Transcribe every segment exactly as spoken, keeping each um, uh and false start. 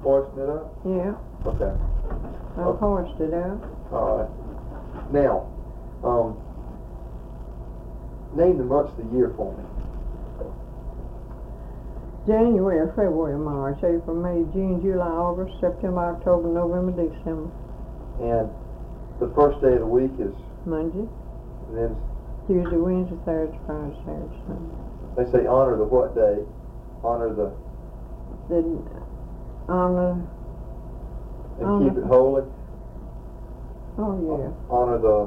hoisting it up? Yeah. Okay. I've Okay. hoisted it up. All right. Now, um, name the months of the year for me. January, February, March, April, May, June, July, August, September, October, November, December. And the first day of the week is, Monday, and then Tuesday, Wednesday, Thursday, Friday, Saturday, Sunday. they say honor the what day? Honor the, The honor. and Honor. keep it holy? Oh yeah. Honor the,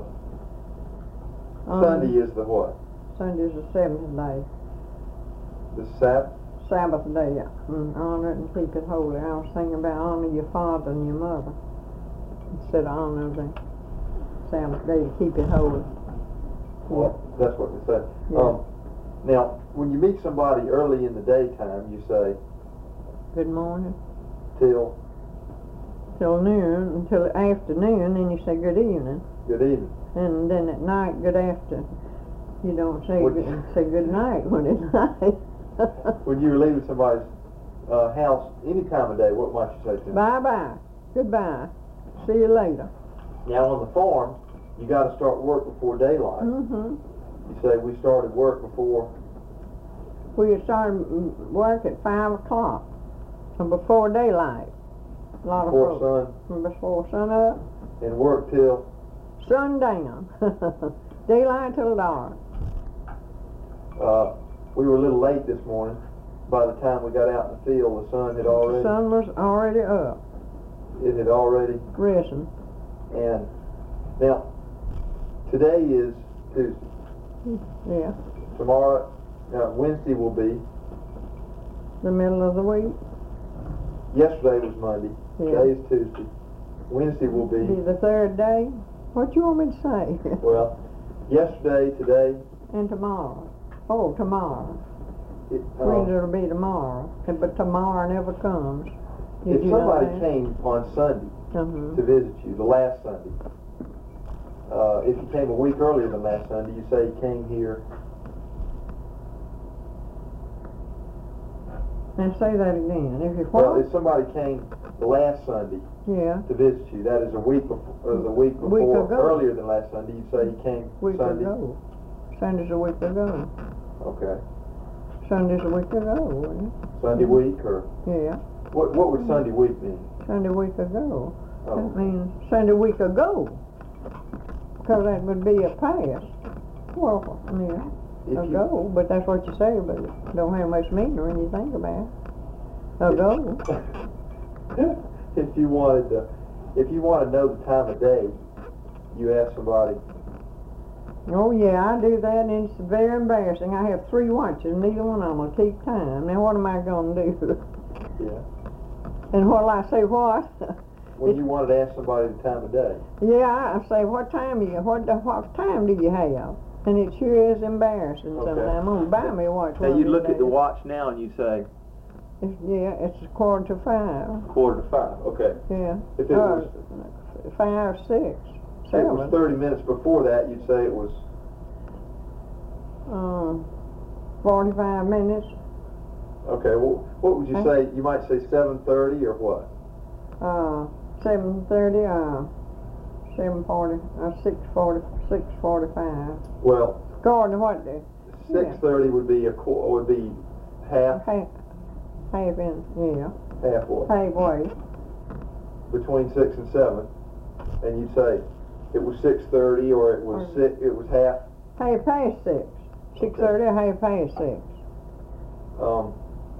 Honor, Sunday is the what? Sunday's the seventh day. The Sabbath? Sabbath day. Mm, honor it and keep it holy. I was thinking about honor your father and your mother instead of honor the Sabbath day to keep it holy. Well, that's what they say. Yeah. Um, now, when you meet somebody early in the daytime, you say, Good morning. till Till noon, until afternoon, then you say good evening. good evening. And then at night, good after. You don't say What- good, say good night when it's night. When you're leaving somebody's uh, house any time of day, what might you say to them? Bye bye. Goodbye. See you later. Now, on the farm, you got to start work before daylight. Mm-hmm. You say, we started work before, We started mm, work at five o'clock, and before daylight. A lot before of folks. sun, Before sun up, and work till, sundown. Daylight till dark. uh, we were a little late this morning. By the time we got out in the field, the sun had The already, sun was already up, it had already, risen. and now, today is Tuesday. Yeah. Tomorrow, uh, Wednesday will be, The middle of the week. yesterday was Monday, Yeah. today is Tuesday. Wednesday will Be be, the third day. What you want me to say? well, yesterday, today, And tomorrow. Oh, tomorrow. it, Wednesday uh, will be tomorrow. But tomorrow never comes. Did if you know somebody that? came on Sunday Uh-huh. to visit you, the last Sunday, uh, if you came a week earlier than last Sunday, you say you came here, And say that again. If you well, what? if somebody came the last Sunday Yeah. to visit you, that is a week before, or the week Week before, ago. earlier than last Sunday, you say you came Week Sunday. ago. Sunday's a week ago. Okay. Sunday's a week ago, wasn't it? Sunday week, or, Yeah. what, what would Sunday week mean? Sunday week ago. Oh. That means Sunday week ago. Because that would be a past. Well, yeah. If you- Ago, but that's what you say, but it don't have much meaning when you think about it. Ago. If you wanted to, if you want to know the time of day, you ask somebody, Oh yeah, I do that, and it's very embarrassing. I have three watches, neither one of them will keep time. Now what am I going to do? yeah, And what'll I say? What? when you wanted to ask somebody the time of day. Yeah, I say, what time do you? What what time do you have? And it sure is embarrassing. Okay. Sometimes I'm gonna buy me a watch. Now one you of look these at the days. watch now and you say It's, yeah, it's a quarter to five. quarter to five. Okay. Yeah. If it Uh, was five, six, if it was seven. thirty minutes before that, you'd say it was Um, forty-five minutes. okay. Well, what would you Huh? say? You might say seven thirty or what? Uh, seven thirty. Uh, seven forty. Uh, six forty. Six forty-five. Well, According to what the six thirty would be a qu- would be half half, half in. Yeah. half what? Halfway. Between six and seven, and you'd say it was six thirty or it was Or- six, it was half. Half past six. Six Okay. thirty. Half past six. Um,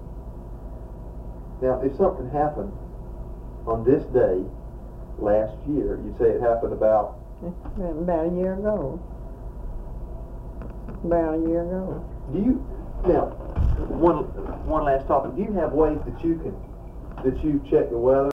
now, if something happened on this day last year, you'd say it happened about. About a year ago. About a year ago. Do you now? One one last topic. Do you have ways that you can that you check the weather?